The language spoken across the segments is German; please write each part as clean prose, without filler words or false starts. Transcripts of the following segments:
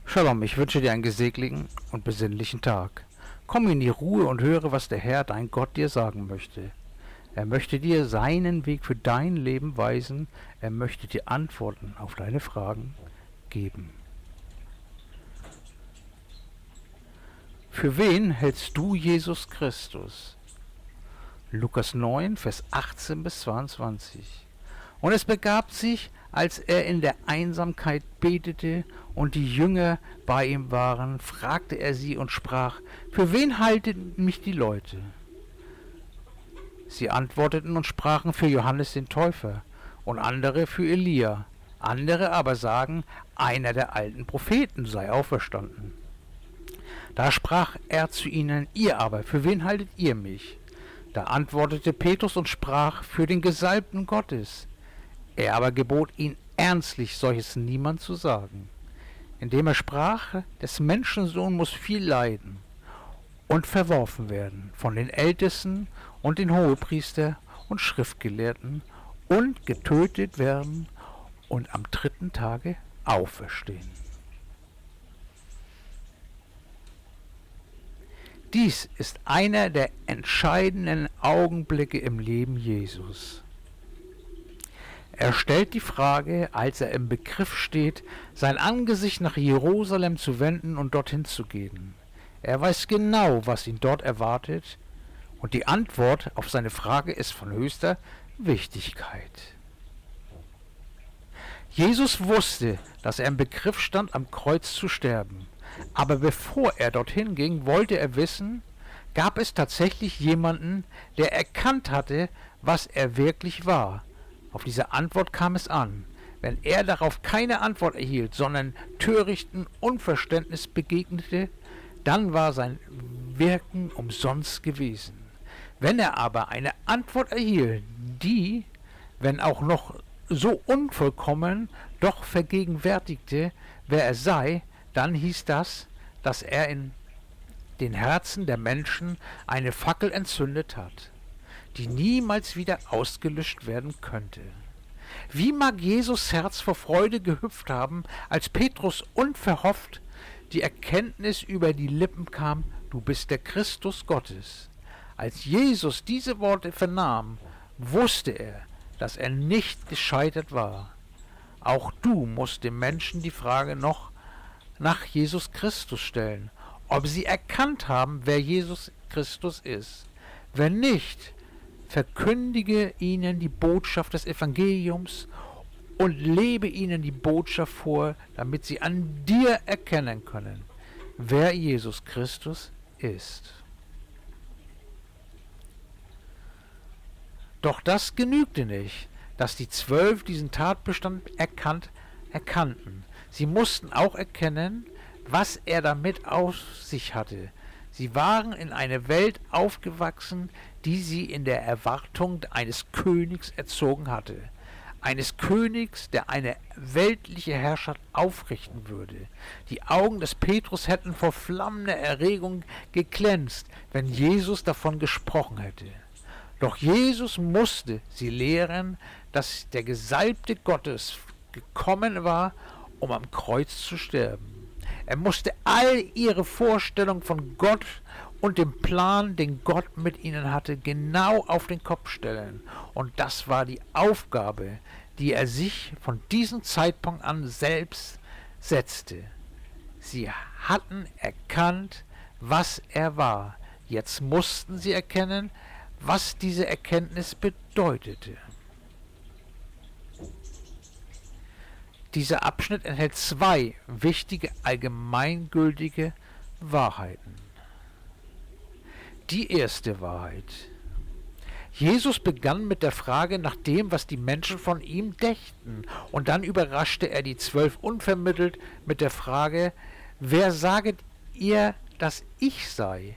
Shalom, ich wünsche dir einen gesegneten und besinnlichen Tag. Komm in die Ruhe und höre, was der Herr, dein Gott, dir sagen möchte. Er möchte dir seinen Weg für dein Leben weisen. Er möchte dir Antworten auf deine Fragen geben. Für wen hältst du Jesus Christus? Lukas 9, Vers 18 bis 22. Und es begab sich, als er in der Einsamkeit betete und die Jünger bei ihm waren, fragte er sie und sprach: Für wen halten mich die Leute? Sie antworteten und sprachen: Für Johannes den Täufer, und andere für Elia. Andere aber sagen, einer der alten Propheten sei auferstanden. Da sprach er zu ihnen: Ihr aber, für wen haltet ihr mich? Da antwortete Petrus und sprach: Für den Gesalbten Gottes. Er aber gebot ihn ernstlich, solches niemand zu sagen, indem er sprach: Des Menschensohn muss viel leiden und verworfen werden von den Ältesten und den Hohepriester und Schriftgelehrten und getötet werden und am dritten Tage auferstehen. Dies ist einer der entscheidenden Augenblicke im Leben Jesus. Er stellt die Frage, als er im Begriff steht, sein Angesicht nach Jerusalem zu wenden und dorthin zu gehen. Er weiß genau, was ihn dort erwartet, und die Antwort auf seine Frage ist von höchster Wichtigkeit. Jesus wusste, dass er im Begriff stand, am Kreuz zu sterben. Aber bevor er dorthin ging, wollte er wissen, gab es tatsächlich jemanden, der erkannt hatte, was er wirklich war? Auf diese Antwort kam es an. Wenn er darauf keine Antwort erhielt, sondern törichten Unverständnis begegnete, dann war sein Wirken umsonst gewesen. Wenn er aber eine Antwort erhielt, die, wenn auch noch so unvollkommen, doch vergegenwärtigte, wer er sei, dann hieß das, dass er in den Herzen der Menschen eine Fackel entzündet hat, die niemals wieder ausgelöscht werden könnte. Wie mag Jesus Herz vor Freude gehüpft haben, als Petrus unverhofft die Erkenntnis über die Lippen kam: Du bist der Christus Gottes. Als Jesus diese Worte vernahm, wusste er, dass er nicht gescheitert war. Auch du musst den Menschen die Frage noch nach Jesus Christus stellen, ob sie erkannt haben, wer Jesus Christus ist. Wenn nicht, verkündige ihnen die Botschaft des Evangeliums und lebe ihnen die Botschaft vor, damit sie an dir erkennen können, wer Jesus Christus ist. Doch das genügte nicht, dass die 12 diesen Tatbestand erkannten. Sie mussten auch erkennen, was er damit auf sich hatte. Sie waren in einer Welt aufgewachsen, die sie in der Erwartung eines Königs erzogen hatte. Eines Königs, der eine weltliche Herrschaft aufrichten würde. Die Augen des Petrus hätten vor flammender Erregung geglänzt, wenn Jesus davon gesprochen hätte. Doch Jesus musste sie lehren, dass der Gesalbte Gottes gekommen war, um am Kreuz zu sterben. Er musste all ihre Vorstellungen von Gott und dem Plan, den Gott mit ihnen hatte, genau auf den Kopf stellen. Und das war die Aufgabe, die er sich von diesem Zeitpunkt an selbst setzte. Sie hatten erkannt, was er war. Jetzt mussten sie erkennen, was diese Erkenntnis bedeutete. Dieser Abschnitt enthält 2 wichtige allgemeingültige Wahrheiten. Die erste Wahrheit: Jesus begann mit der Frage nach dem, was die Menschen von ihm dächten, und dann überraschte er die 12 unvermittelt mit der Frage: Wer saget ihr, dass ich sei?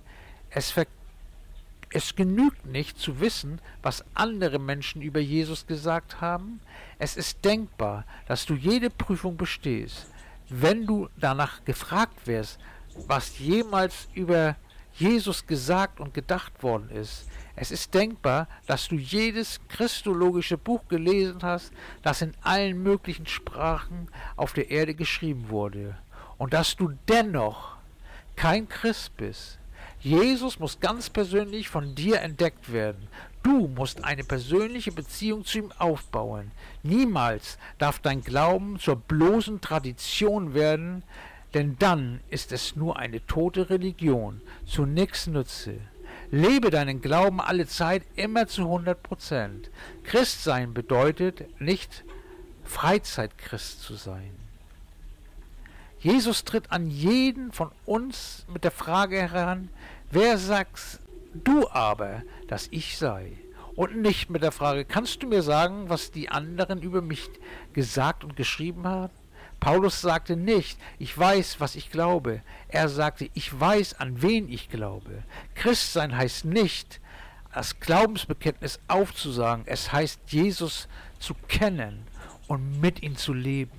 Es genügt nicht zu wissen, was andere Menschen über Jesus gesagt haben. Es ist denkbar, dass du jede Prüfung bestehst. Wenn du danach gefragt wirst, was jemals über Jesus gesagt und gedacht worden ist. Es ist denkbar, dass du jedes christologische Buch gelesen hast, das in allen möglichen Sprachen auf der Erde geschrieben wurde. und dass du dennoch kein Christ bist. Jesus muss ganz persönlich von dir entdeckt werden. Du musst eine persönliche Beziehung zu ihm aufbauen. Niemals darf dein Glauben zur bloßen Tradition werden, denn dann ist es nur eine tote Religion, zu nichts Nütze. Lebe deinen Glauben alle Zeit immer zu 100%. Christsein bedeutet nicht Freizeitchrist zu sein. Jesus tritt an jeden von uns mit der Frage heran, wer sagst du aber, dass ich sei? Und nicht mit der Frage, kannst du mir sagen, was die anderen über mich gesagt und geschrieben haben? Paulus sagte nicht, ich weiß, was ich glaube. Er sagte, ich weiß, an wen ich glaube. Christsein heißt nicht, das Glaubensbekenntnis aufzusagen. Es heißt, Jesus zu kennen und mit ihm zu leben.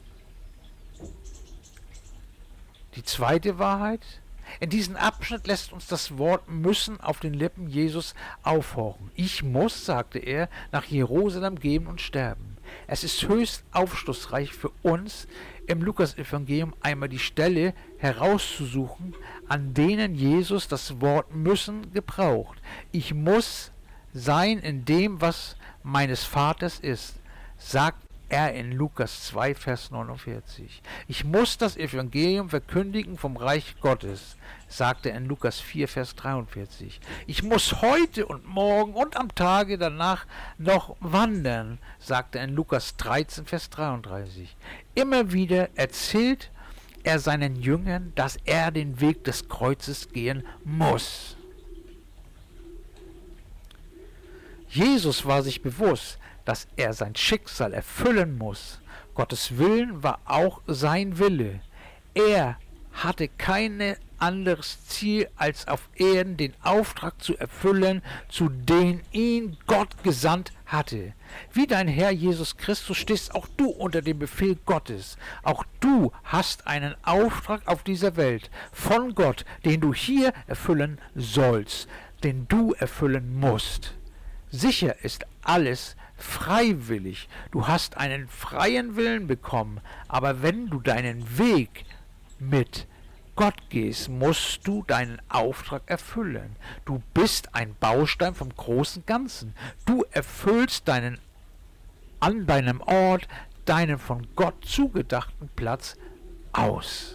Die zweite Wahrheit: In diesem Abschnitt lässt uns das Wort müssen auf den Lippen Jesus aufhorchen. Ich muss, sagte er, nach Jerusalem gehen und sterben. Es ist höchst aufschlussreich für uns, im Lukas-Evangelium einmal die Stelle herauszusuchen, an denen Jesus das Wort müssen gebraucht. Ich muss sein in dem, was meines Vaters ist, sagt er in Lukas 2, Vers 49. Ich muss das Evangelium verkündigen vom Reich Gottes, sagte er in Lukas 4, Vers 43. Ich muss heute und morgen und am Tage danach noch wandern, sagte er in Lukas 13, Vers 33. Immer wieder erzählt er seinen Jüngern, dass er den Weg des Kreuzes gehen muss. Jesus war sich bewusst, dass er sein Schicksal erfüllen muss. Gottes Willen war auch sein Wille. Er hatte kein anderes Ziel, als auf Erden den Auftrag zu erfüllen, zu dem ihn Gott gesandt hatte. Wie dein Herr Jesus Christus stehst auch du unter dem Befehl Gottes. Auch du hast einen Auftrag auf dieser Welt von Gott, den du hier erfüllen sollst, den du erfüllen musst. Sicher ist alles freiwillig. Du hast einen freien Willen bekommen, aber wenn du deinen Weg mit Gott gehst, musst du deinen Auftrag erfüllen. Du bist ein Baustein vom großen Ganzen. Du erfüllst an deinem Ort deinen von Gott zugedachten Platz aus.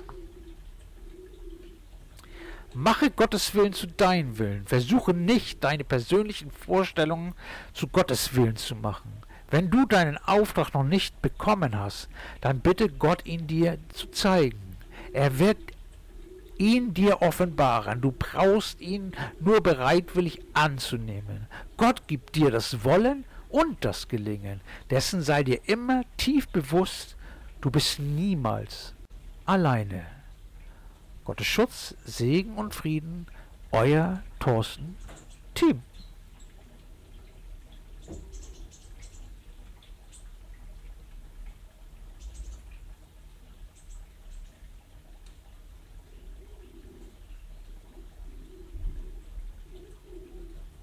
Mache Gottes Willen zu deinem Willen. Versuche nicht, deine persönlichen Vorstellungen zu Gottes Willen zu machen. Wenn du deinen Auftrag noch nicht bekommen hast, dann bitte Gott, ihn dir zu zeigen. Er wird ihn dir offenbaren. Du brauchst ihn nur bereitwillig anzunehmen. Gott gibt dir das Wollen und das Gelingen. Dessen sei dir immer tief bewusst, du bist niemals alleine. Gottes Schutz, Segen und Frieden, euer Thorsten Thiem.